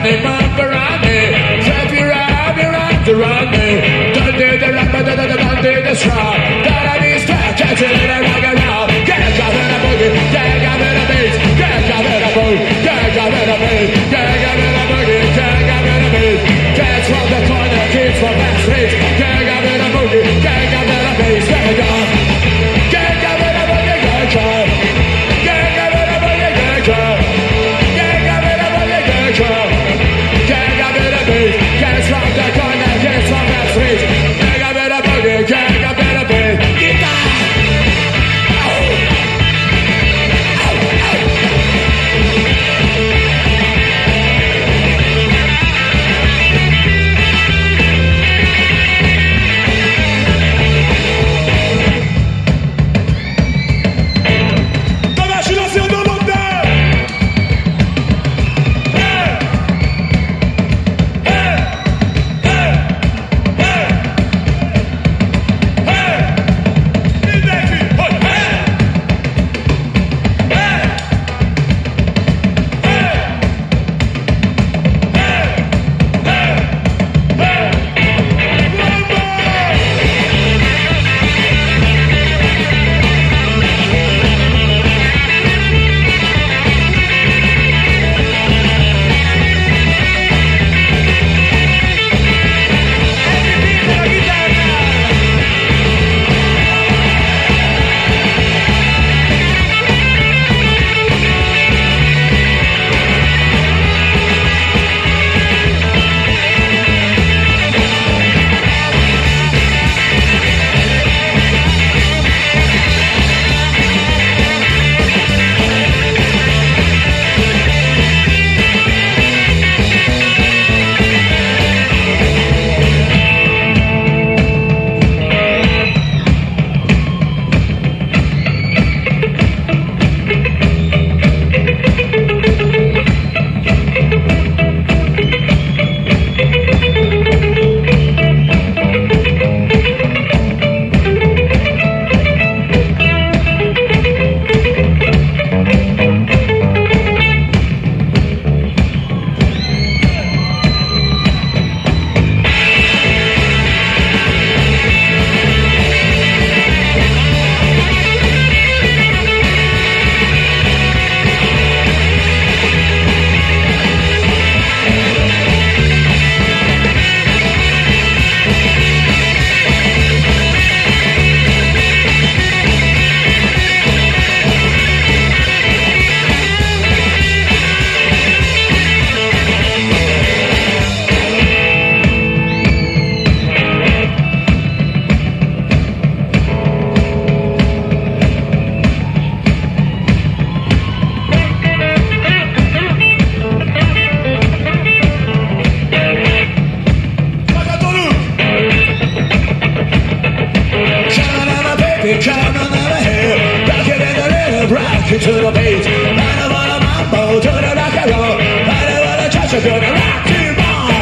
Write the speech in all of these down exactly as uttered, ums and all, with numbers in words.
me, Maserati. Set you round, you round, you round me. Don't do the rap, don't do the, don't do the straw. Don't I be stuck, catch it in a rock and roll. Get up in a boogie, get up in a beat. Get up in a boogie, get up in a beat. Get up in a boogie, get up in a beat. Kids from the corner, kids from back street. Get up in a boogie, get up in a beat. Get up. Get up in a boogie, get up. Get up in a boogie, get up. Get up in a boogie, get up. Get up in a beat. Kids from the corner, kids from back street. Get up in a boogie, get up in a beat. Guitar. To the beat, I don't wanna mambo to the rock and roll. I don't wanna touch it to the rock and roll.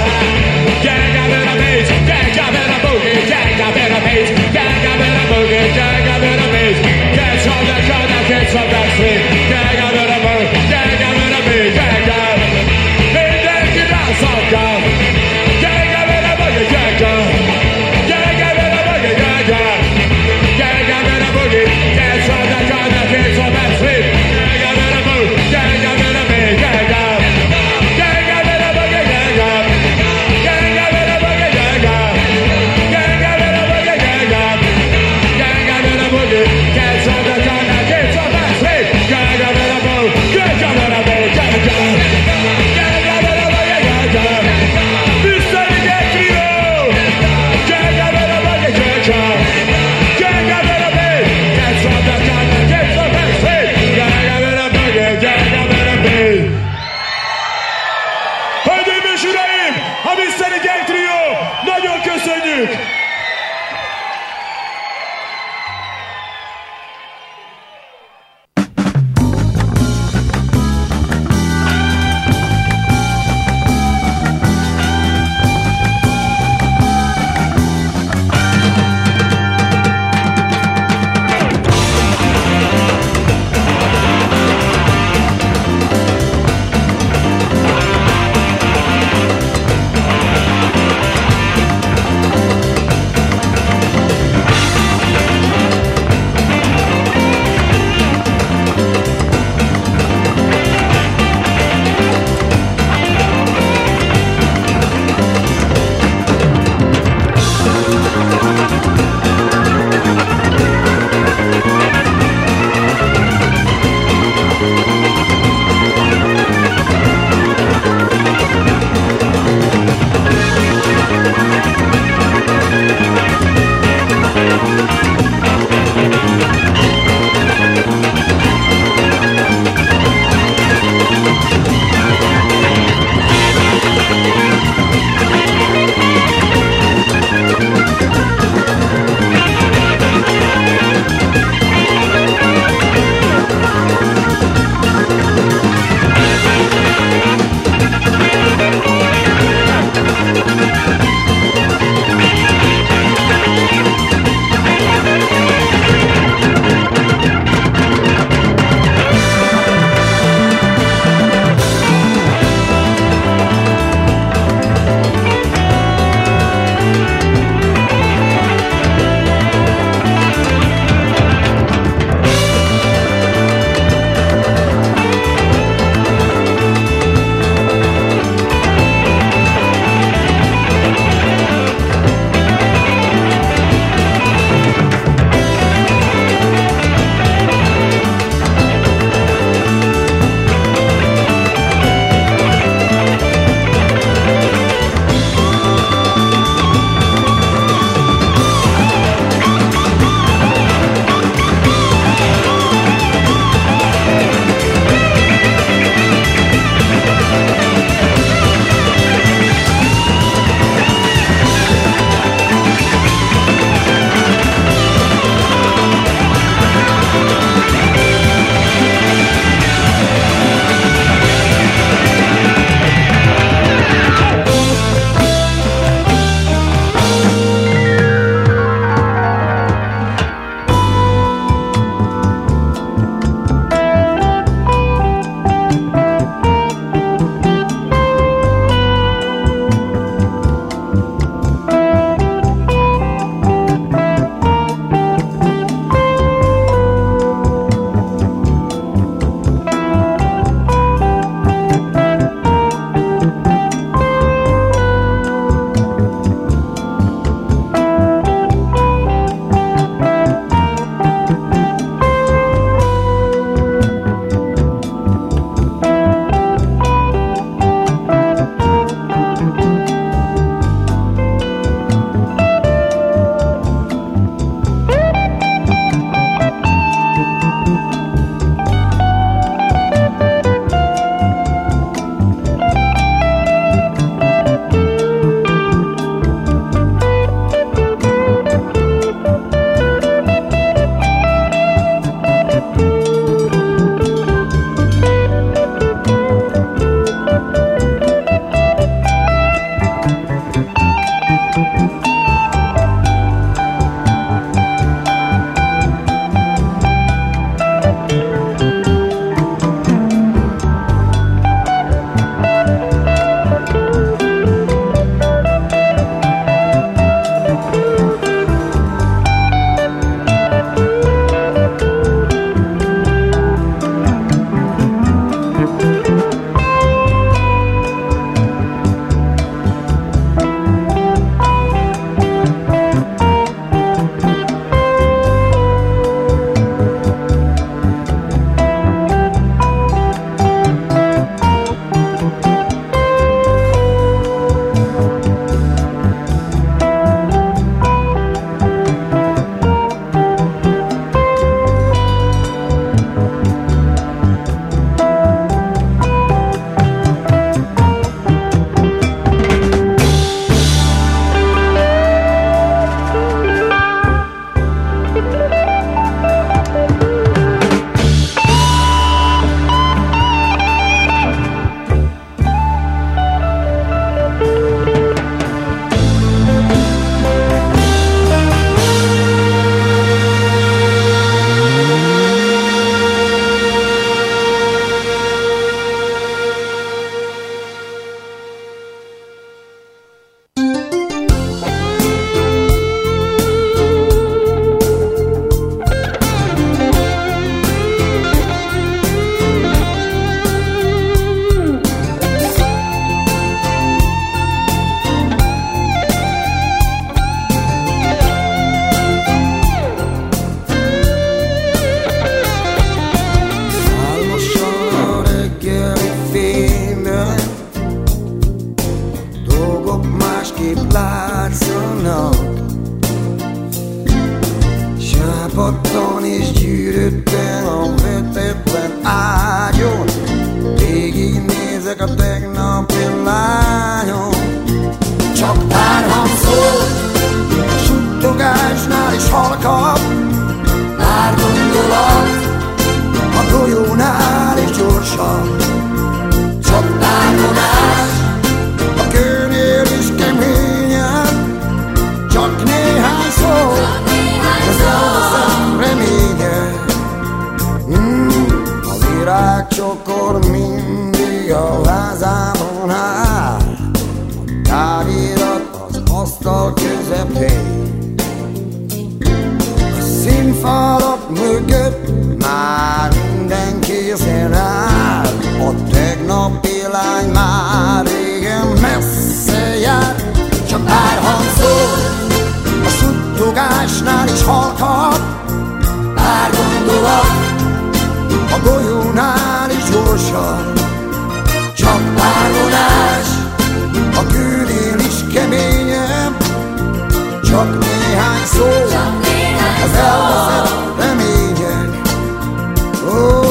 Gang up in a beat, gang up in a boogie, gang up in a beat, gang up in a boogie, gang up in a beat. Kids from the corner, kids from the street, gang up in a boogie, gang up in a beat, gang up. Big day, get out, song up. Gang up in a boogie, gang up. Gang up in a boogie, gang up. Gang up in a boogie, kids from the corner, kids from the street. Gang up in a boogie, gang up in a beat, gang up. Gang up in a boogie, gang up. Gang up in a boogie, gang up. Gang up in a boogie, gang up. Gang up in a boogie, kids from the corner, kids from the street. Gang up in a boogie, gang up in a beat, gang up. Gang up in a boogie, gang up. Mister Trio. Gang up in a boogie, gang up. Gang up in a beat, kids from the corner, kids from the street. Gang up in a boogie, gang up in a beat. Hölgyeim és uraim, a Mister Gang Trio, nagyon köszönjük! másképp látszanak. Sápadtan és gyűrötten a vetetlen ágyon, végignézek a tegnapi lányon. Csak pár hangszó, a suttogásnál is halkabb, pár gondolat, a golyónál is gyorsabb. Csak pár vonás, a kőnél is keményebb, csak néhány szó, az elveszett reménye. Mm, a virágcsokor mindig a házában áll, a távirat az asztal közepén. A színfalak mögött már minden készen áll, a tegnapi lány már régen messze jár. Csak pár hangszó, a suttogásnál is halkabb, pár gondolat, a golyónál is gyorsabb. Csak pár vonás, a kőnél is keményebb, csak néhány szó, az elveszett remények. Oh.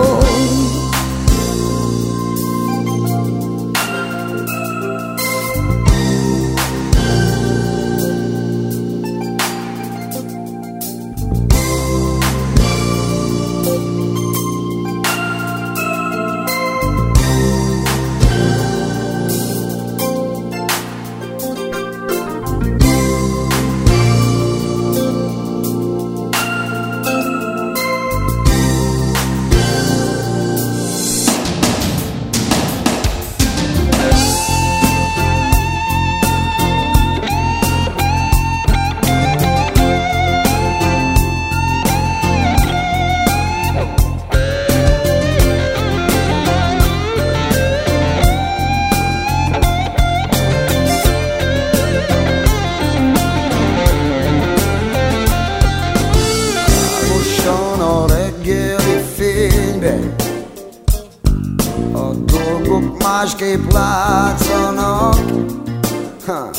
Másképp látszanak, ha.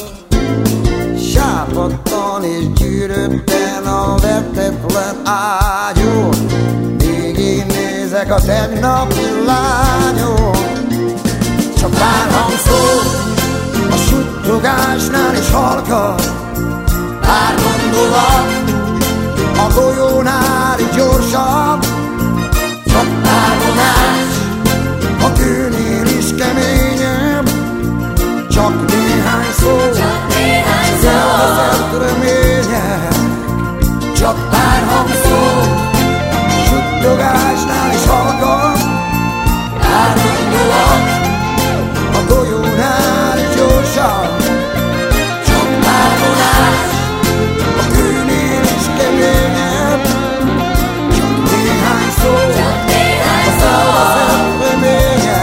Sápadtan és gyűrötten a vetetlen ágyon, végig nézek a tegnapi lányon. Csak pár hangszó, a suttogásnál is halkabb, pár gondolat, a golyónál is gyorsabb. Csak pár vonás, a kőnél is keményebb, csak néhány szó, az elveszett remények. Csak pár hangszó, suttogásnál is halkabb, pár gondolat, a golyónál is gyorsabb. Csak pár vonás, a kőnél is keményebb, csak néhány szó, az elveszett remények.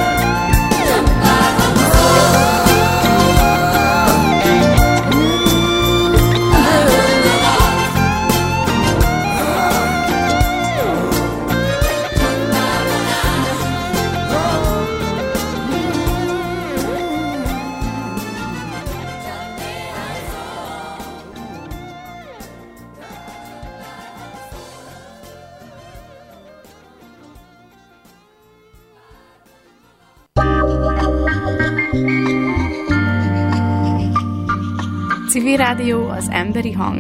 Civil Rádió, az emberi hang.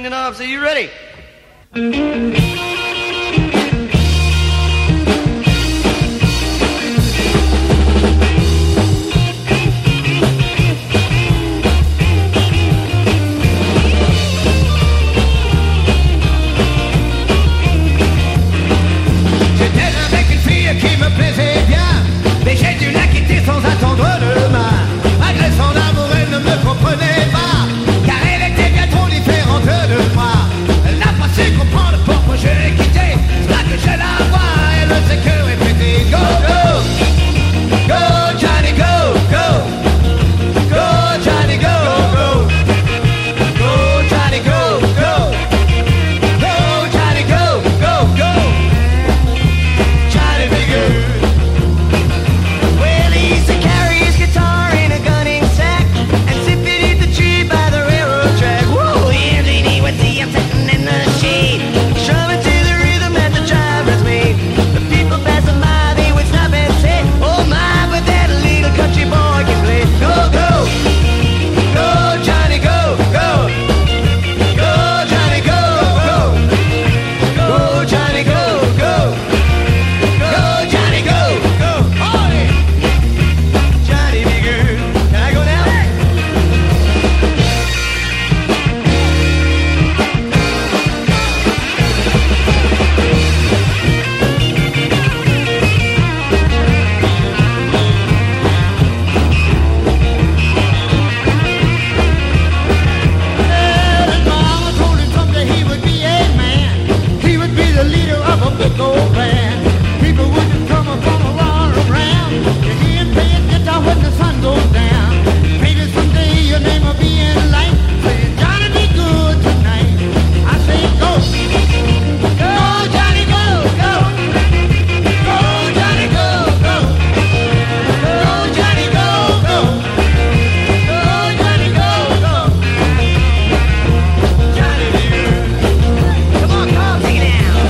it off. So you ready? Qui me plaisait bien, mais j'ai dû la quitter sans attendre demain. Malgré son amour, elle ne me comprenait pas, car elle était bien trop différente de moi. Elle n'a pas su comprendre pourquoi je l'ai quittée. C'est là que je la vois, elle ne sait que répéter. Go, go, go, Johnny, go, go, go, Johnny, go, go, go, Johnny, go, go, go, Johnny, go, go, go. Well, he used to carry his guitar in a gunning sack and sit beneath the tree by the railroad track. Whoa, every day would see him sitting in the shade, strumming to the rhythm that the drivers made. The people passing by, they would stop and say, oh my, but that little country boy can play. Go, go, go, Johnny, go, go, go, Johnny, go, go, go, Johnny, go, go. Big old band. People wouldn't come from all around. You hear him play a guitar when the sun goes down. Maybe someday your name will be in light. Say, Johnny, be good tonight. I say, go. Go, Johnny, go, go. Go, Johnny, go, go. Go, Johnny, go, go. Go, Johnny, go, go. Johnny, dear. Come on, Carl, take it down.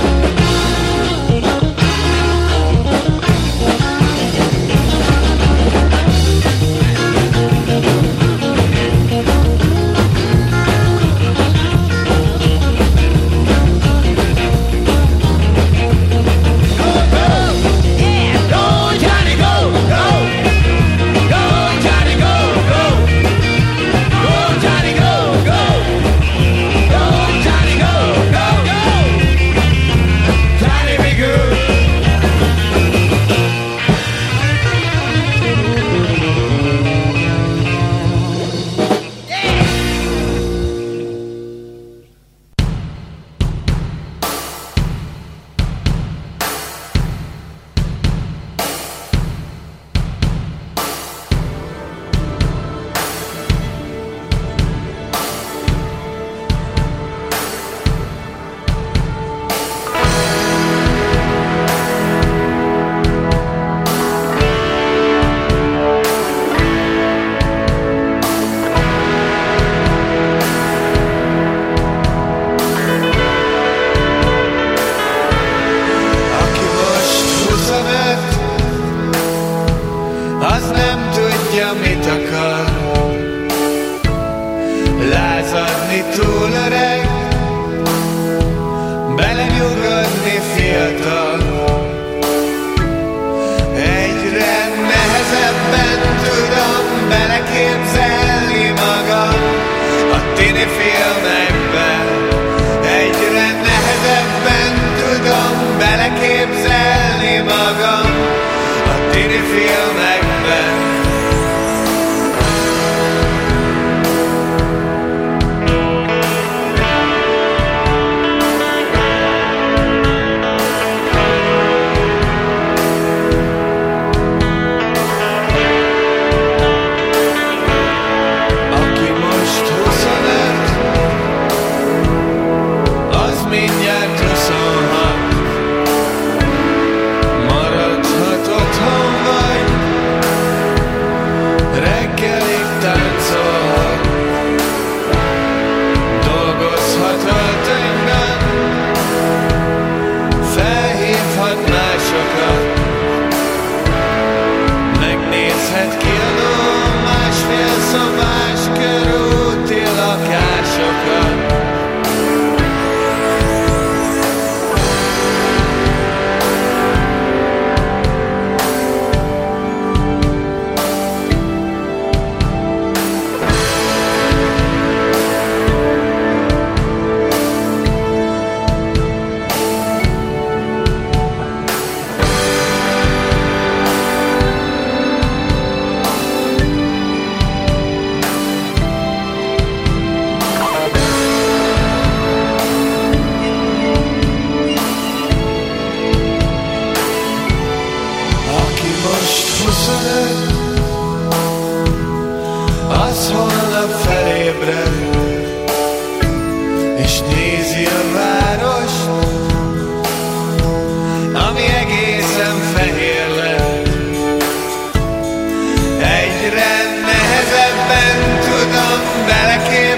egyre nehezebben tudom belekérni.